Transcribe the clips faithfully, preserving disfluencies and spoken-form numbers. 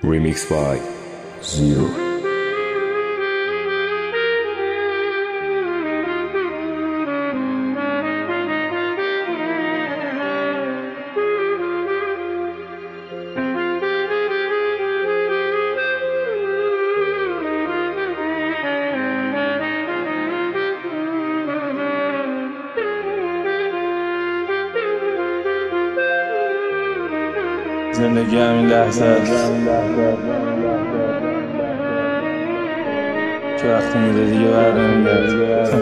Remix by Zero. زندگی همین لحظه است که وقتی میره دیگه برنمیگرد.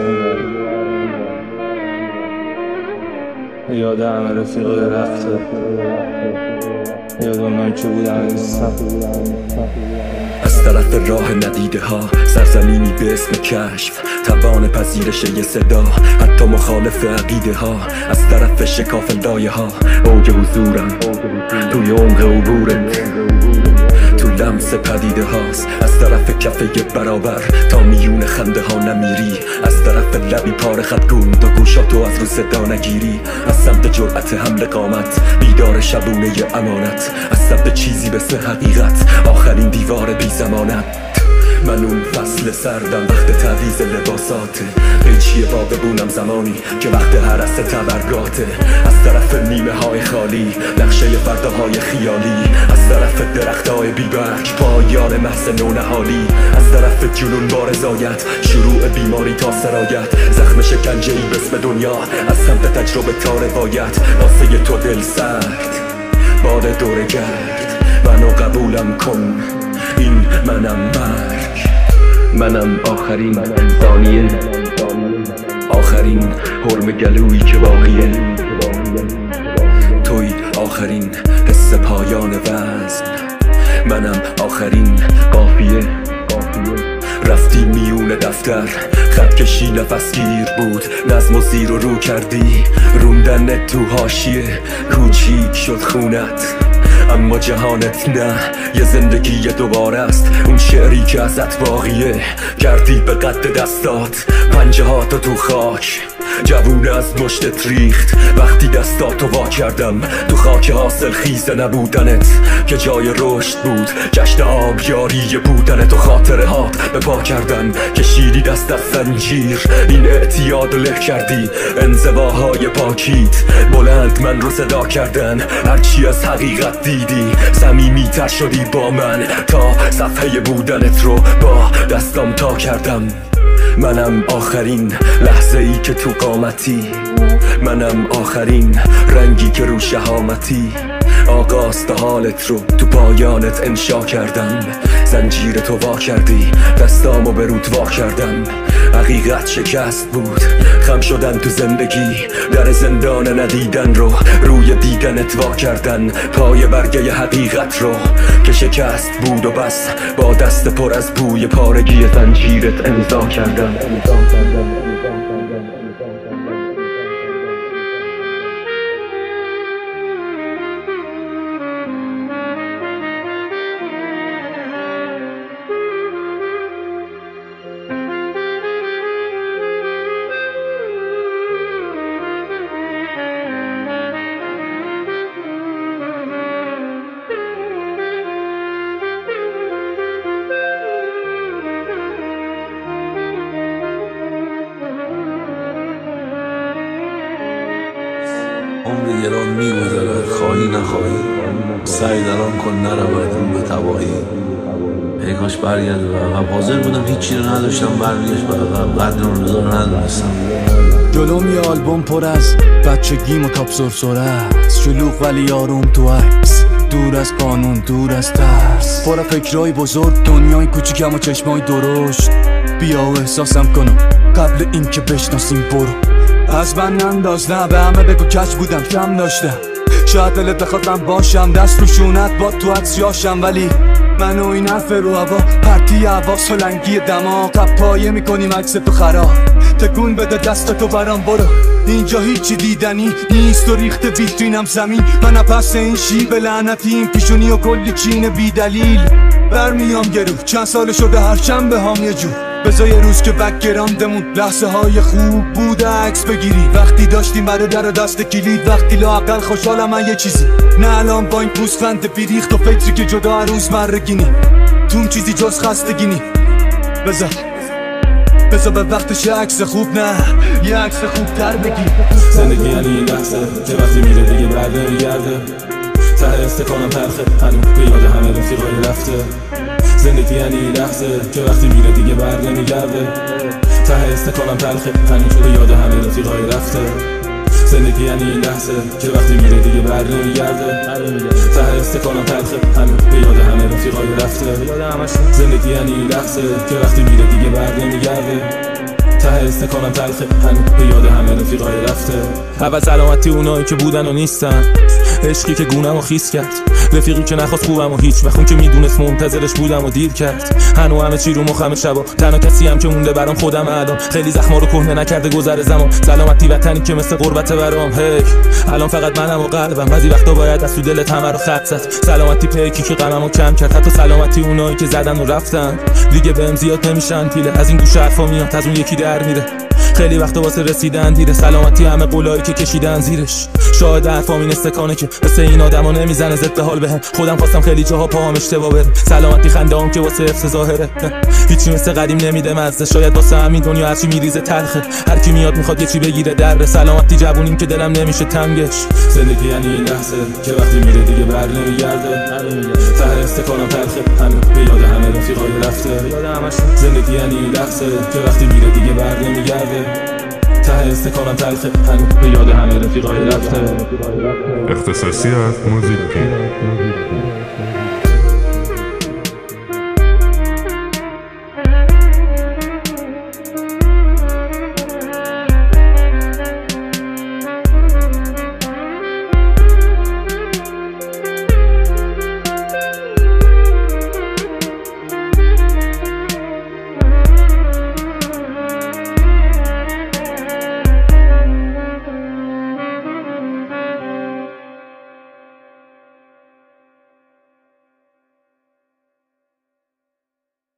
یاد همه رفیقای رفته، یاد اونایی که بودن نیستن. از طرف راه ندیده ها سرزمینی به اسم کشف، توان پذیرش یه صدا حتی مخالف عقیده ها. از طرف شکاف لایه ها اوج حضورم توی عمق عبورت، تو لمس پدیده هاست. از طرف کفه برابر تا میون خنده ها نمیری، از طرف لبی پاره خطگون تا گوشاتو از رو صدا نگیری. از سمت جرأت حمل قامت بیدار شبونه امانت، از سمت چیزی به اسم حقیقت آخرین دیوار بی زمانت. من اون فصل سردم وقت تعویض لباساته، قیچیه با ببونم زمانی که وقت حرس تبرگاته. از طرف نیمه های خالی نقشه فرداهای خیالی، از طرف درخت های بیبرگ پایان محض نونهالی. از طرف جنون با رضایت شروع بیماری تا سرایت، زخم شکنجه ای بسم دنیا از سمت تجربه تا روایت. واسه تو دل سرد باد دوره گرد، منو قبولم کن این منم مرگ. منم آخرین ثانیه، آخرین حرم گلویی که باقیه. توی آخرین حس پایان وزن، منم آخرین قافیه. رفتی میون دفتر خط کشی نفسگیر بود، نظم و زیر و رو کردی روندن تو حاشیه. کوچیک شد خونت اما جهانت نه، یه زندگی دوباره است اون شعری که ازت باقیه. کردی به قد دستات پنجه هاتو تو خاک، جوون از مشتت ریخت وقتی دستاتو وا کردم. تو خاک حاصل خیز نبودنت که جای رشد بود، جشن آبیاری بودنت و خاطره هات به پا کردن. کشیدی دست از زنجیر این اعتیاد له کردی، انزواهای پاکیت بلند من رو صدا کردن. هرچی از حقیقت دیدی صمیمی تر شدی با من، تا صفحه بودنت رو با دستام تا کردم. منم آخرین لحظه ای که تو قامتی، منم آخرین رنگی که رو شهامتی. آغاز تا حالت رو تو پایانت انشا کردم، زنجیر تو وا کردی دستامو به رود وا کردم. حقیقت شکست بود خم شدن تو زندگی، در زندان ندیدن رو روی دیدنت وا کردن. پای برگه حقیقت رو که شکست بود و بس با دست پر از بوی پارگی زنجیرت امضا کردم. عمر گران میگذرد خواهی نخواهی، سعی در آن کن نرود این به تباهی. ای کاش برگرده به عقب، حاضر بودم هیچی رو نداشتم برمیگشت به عقب، قدر اون رضا رو ندونستم. جلوم یه آلبوم پر از بچگیم و تاپ سرسره است، شلوغ ولی آروم تو عکس، دور از قانون دور از ترس، پر فکرای بزرگ دنیای کوچیکم و چشمای درشت. بیا و احساسم کنم قبل این که بشناسیم برو. از من ننداز نه، به همه بگو کج بودم کم داشتم. شاید دلت بخواد من باشم دست رو شونت با تو عطسیاشم، ولی من و این حرف رو هوا پرتی هوا سلنگی دماغ. قب پایه میکنیم عکس تو خراب، تکون بده دستتو برام برو. اینجا هیچی دیدنی نیست و ریخته ویترینم زمین. من پس این شیب لعنتی این پیشونی و کلی چین بی دلیل برمیام گرو. چند سال شده هر شنبه هام یه جور بذار یه روز که بکگراندمون لحظه های خوب بود عکس بگیری، وقتی داشتیم برادر و دست کلید، وقتی لااقل خوشحالم من یه چیزی، نه الان با این پوزخند بیریخت و فکری که جدا روز مرگینی توم چیزی جز خستگینی. بذار بذار به وقتش عکس خوب، نه یه عکس خوب تر بگی. زندگی یعنی این لحظه که وقتی میره دیگه بر نمیگرده، ته استکانم تلخه هنوز به یاد همه رفیقای رفته. زندگی یعنی این لحظه که وقتی میره دیگه بر نمیگرده، ته استکانم تلخه هنوز به یاد همه رفیقای رفته. زندگی یعنی این لحظه که وقتی میره دیگه بر نمیگرده، ته استکانم تلخه هنوز به یاد همه رفیقای رفته. زندگی یعنی این لحظه که وقتی میره دیگه بر نمیگرده، ته استکانم تلخه هنوز به یاد همه رفیقای رفته. اول سلامتی اونایی که بودن و نیستن، عشقی که گونم و خیس کرد، رفیقی که نخواست خوبم و هیچ وقت اون که میدونست منتظرش بودم و دیر کرد. هنو همه چی رو مخم شبا، تنها کسی هم که مونده برام خودم الان، خیلی زخما رو کهنه نکرده گذر زمان. سلامتی وطنی که مثل قربت برام، هی الان فقط منم و قلبم، بعضی وقتا باید از تو دلت همه رو خط زد. سلامتی پیکی که غممو کم کرد، حتی سلامتی اونایی که زدن و رفتن دیگه بهم زیاد نمیشن پیله. از این گوش حرفا میاد از اون یکی در میره، خیلی وقتا واسه رسیدن دیره. سلامتی همه قولایی که کشیدن زیرش، شاید حرفام این استکانه که مثل این آدما نمیزنه ضد حال بهم. خودم خواستم خیلی جاها پاهم اشتباه بره، سلامتی خنده‌ام که واسه حفظ ظاهره، هیچی مثل قدیم نمیده مزه. شاید واسه همین دنیا هرچی میریزه تلخه، هر کی میاد میخواد یه چی بگیره دره. سلامتی جوونیم که دلم نمیشه تنگش. زندگی یعنی این لحظه که وقتی میره دیگه بر نمیگرده، ته استکانم تلخه هنوز به یاد همه رفیقای رفته. زندگی یعنی این لحظه که وقتی میره دیگه بر نمیگرده، ته استکانم تلخه هنوز به یاد همه رفیقای رفته. اختصاصی از موزیک